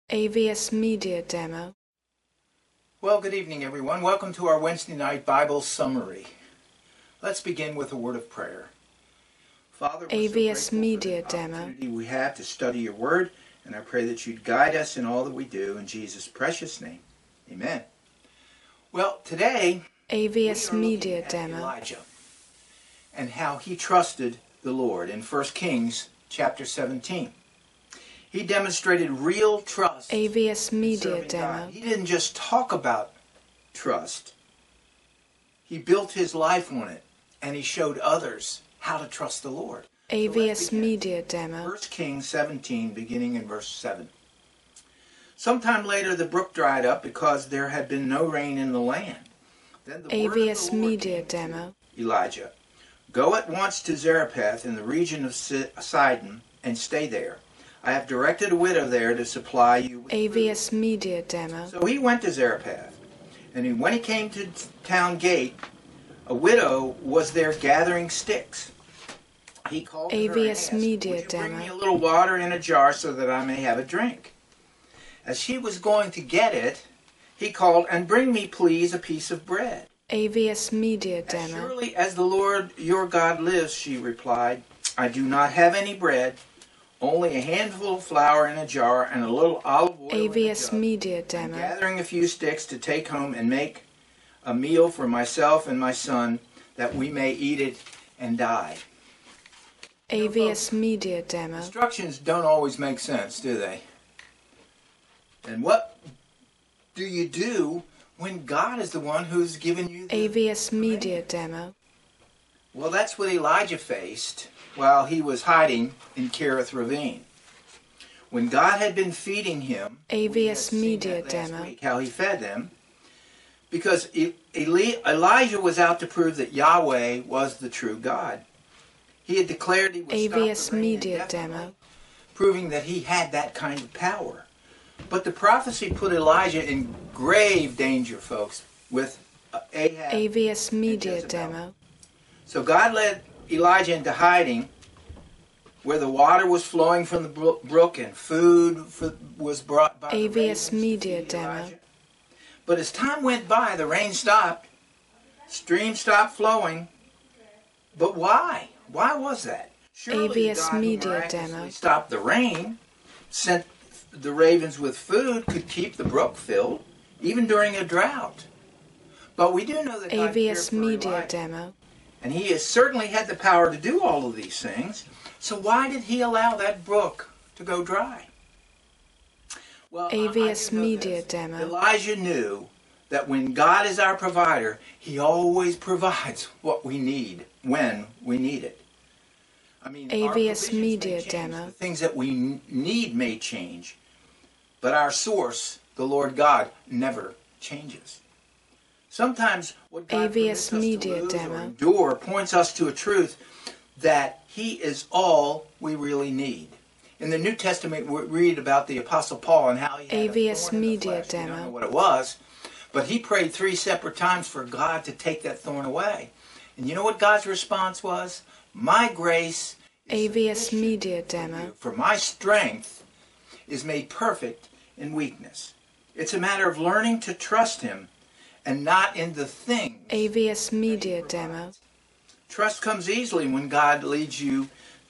AVS Media Demo. Well, good evening, everyone. Welcome to our Wednesday night Bible summary. Let's begin with a word of prayer. Father, we're AVS so Media grateful for the Demo. opportunity we have to study your word, and I pray that you'd guide us in all that we do in Jesus' precious name. Amen. Well, today AVS we are Media looking at Demo. Elijah and how he trusted the Lord in 1 Kings chapter 17. He demonstrated real trust AVS in Media serving Demo. God. He didn't just talk about trust. He built his life on it, and he showed others how to trust the Lord. So let's AVS begin. Media Demo. 1 Kings 17, beginning in verse 7. Sometime later the brook dried up because there had been no rain in the land. Then the word of AVS the Lord Media came to Demo. Elijah, "Go at once to Zarephath in the region of Sidon and stay there. I have directed a widow there to supply you with AVS Media Demo. food." So he went to Zarephath, and when he came to town gate, a widow was there gathering sticks. He called to her and AVS asked, Media "Would you bring me a Demo. little water in a jar so that I may have a drink?" As she was going to get it, he called, "And bring me, please, a piece of bread." AVS Media "As Demo. surely as the Lord your God lives," she replied, "I do not have any bread, only a handful of flour in a jar and a little olive oil in a AVS jug. Media I'm Demo. gathering a few sticks to take home and make a meal for myself and my son, that we may eat it and die." AVS Media Demo. Instructions don't always make sense, do they? And what do you do when God is the one who's given you the AVS Media command? Demo. Well, that's what Elijah faced while he was hiding in Kerith Ravine. When God had been feeding him, we had AVS seen Media that last Demo. week, how he fed them, because Elijah was out to prove that Yahweh was the true God. He had declared he would AVS stop the rain Media indefinitely, Demo. proving that he had that kind of power. But the prophecy put Elijah in grave danger, folks, with Ahab AVS and Media Jezebel. Demo. So God led Elijah into hiding where the water was flowing from the brook and food was brought by the AVS ravens to Media feed Demo. Elijah. But as time went by, the rain stopped, streams stopped flowing. But why? Why was that? Surely the AVS God who Media miraculously Demo. stopped the rain, sent the ravens with food, could keep the brook filled, even during a drought. But we do know that God cared AVS for Media Elijah, Demo. and he has certainly had the power to do all of these things. So why did he allow that brook to go dry? Well, AVS do know Media this. Demo. Elijah knew that when God is our provider, he always provides what we need when we need it. I mean, our AVS provisions Media may change, Demo. the things that we need may change, but our source, the Lord God, never changes. Sometimes what God AVS permits us Media to lose Demo. or endure points us to a truth that he is all we really need. In the New Testament, we read about the Apostle Paul and how he had AVS a thorn in the Media flesh. We don't Demo. know what it was, but he prayed 3 separate times for God to take that thorn away. And you know what God's response was? "My grace is AVS sufficient Media for Demo. you, for my strength is made perfect in weakness." It's a matter of learning to trust him and not in the things. AVS Media Demo. Trust comes easily when God leads you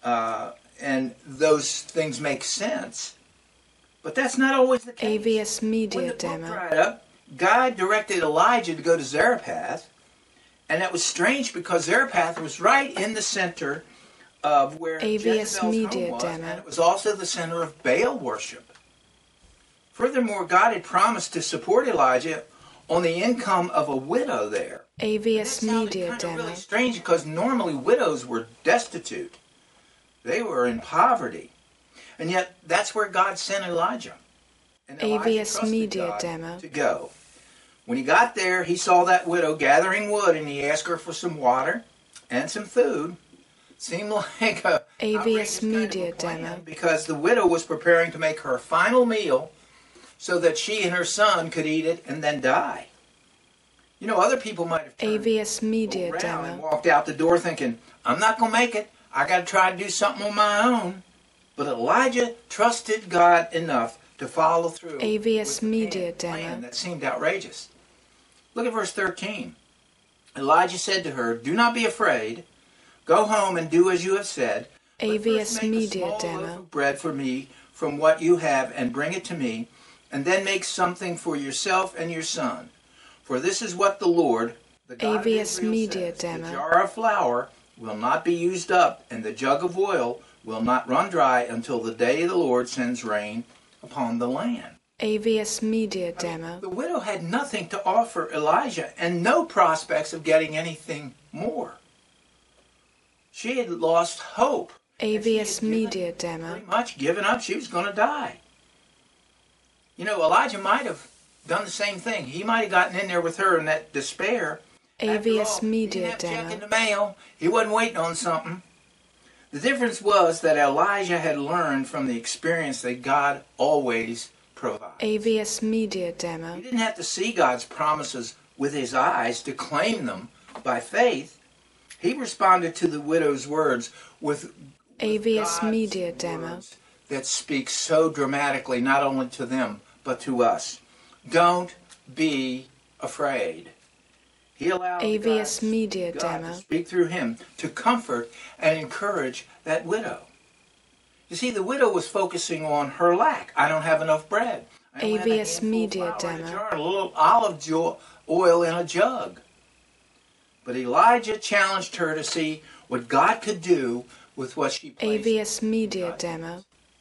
and those things make sense. But that's not always the case. AVS When Media the brook Demo. dried up, God directed Elijah to go to Zarephath. And that was strange because Zarephath was right in the center of where AVS Jezebel's Media home was. Demo. And it was also the center of Baal worship. Furthermore, God had promised to support Elijah on the income of a widow there. AVS That sounded Media kind of Demo. really strange because normally widows were destitute. They were in poverty. And yet that's where God sent Elijah. And Elijah AVS trusted Media God Demo. to go. When he got there, he saw that widow gathering wood and he asked her for some water and some food. Seemed like a AVS outrageous kind of a Media plan, Demo. because the widow was preparing to make her final meal so that she and her son could eat it and then die. You know, other people might have turned AVS Media around and Demo. walked out the door thinking, "I'm not going to make it. I got to try to do something on my own." But Elijah trusted God enough to follow through AVS with the Media plan Demo. that seemed outrageous. Look at verse 13. Elijah said to her, "Do not be afraid. Go home and do as you have said. But first AVS make a Media small loaf Demo. of bread for me from what you have and bring it to me, and then make something for yourself and your son. For this is what the Lord, the God of AVS Israel, Media says. Demo. The jar of flour will not be used up, and the jug of oil will not run dry until the day the Lord sends rain upon the land." AVS Media I mean, Demo. the widow had nothing to offer Elijah and no prospects of getting anything more. She had lost hope. And she AVS had given- Media Demo. pretty much given up. She was going to die. You know, Elijah might have done the same thing. He might have gotten in there with her in that despair. After AVS all, he Media didn't have a check in Demo. the mail. He wasn't waiting on something. The difference was that Elijah had learned from the experience that God always provides. AVS Media He Demo. didn't have to see God's promises with his eyes to claim them by faith. He responded to the widow's words with AVS God's Media Demo. words that speak so dramatically, not only to them, but to us. Don't be afraid. He allowed AVS Media God Demo. to speak through him to comfort and encourage that widow. You see, the widow was focusing on her lack. I don't have enough bread. I only have a AVS handful of Media flour in a Demo. jar, a little olive oil in a jug. But Elijah challenged her to see what God could do with what she placed. AVS Media Demo.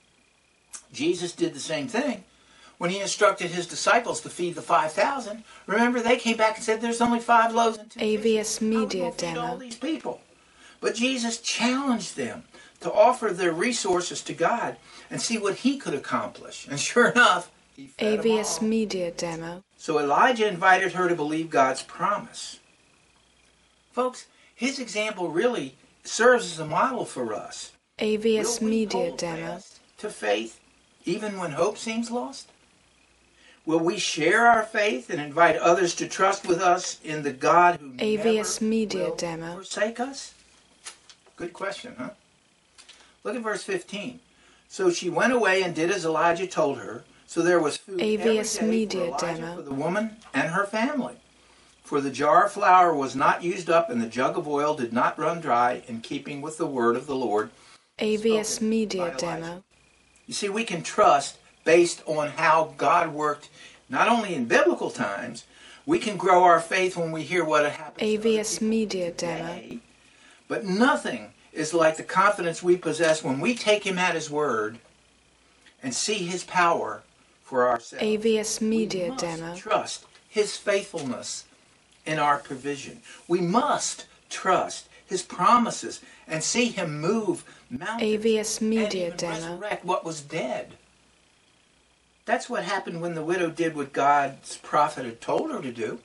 Jesus did the same thing when he instructed his disciples to feed the 5,000. Remember, they came back and said, "There's only 5 loaves and 2 fishes. AVS How are we Media gonna feed all Demo. these people?" But Jesus challenged them to offer their resources to God and see what he could accomplish. And sure enough, he fed them AVS all. Media Demo. So Elijah invited her to believe God's promise. Folks, his example really serves as a model for us. AVS Will we Media hold Demo. fast to faith even when hope seems lost? Will we share our faith and invite others to trust with us in the God who AVS never Media will Demo. forsake us? Good question, huh? Look at verse 15. So she went away and did as Elijah told her. So there was food AVS every day Media for Elijah, Demo. for the woman and her family. For the jar of flour was not used up, and the jug of oil did not run dry, in keeping with the word of the Lord. AVS spoken Media by Elijah. Demo. You see, we can trust based on how God worked, not only in biblical times. We can grow our faith when we hear what happens to other AVS people Media Demo. today. But nothing is like the confidence we possess when we take him at his word and see his power for ourselves. AVS Media We must Demo. trust his faithfulness in our provision. We must trust his promises and see him move mountains AVS Media and even Demo. resurrect what was dead. That's what happened when the widow did what God's prophet had told her to do.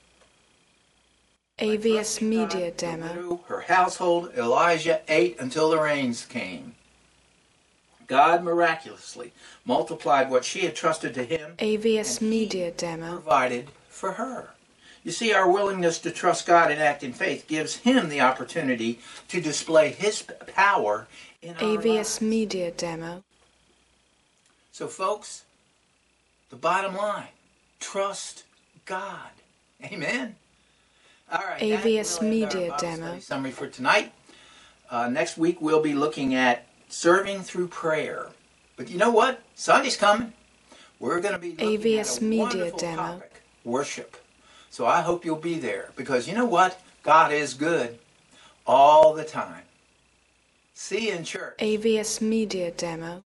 By AVS trusting Media God, the Demo. widow, her household, Elijah ate until the rains came. God miraculously multiplied what she had trusted to him, AVS and he Media Demo. provided for her. You see, our willingness to trust God and act in faith gives him the opportunity to display his power in our AVS lives. Media Demo. So, folks, the bottom line, trust God. Amen. All right. that AVS really ends our Media Bible Demo. study summary for tonight. Next week we'll be looking at serving through prayer. But you know what? Sunday's coming. We're going to be looking AVS at a Media wonderful Demo. topic, worship. So I hope you'll be there, because you know what? God is good all the time. See you in church. AVS Media Demo.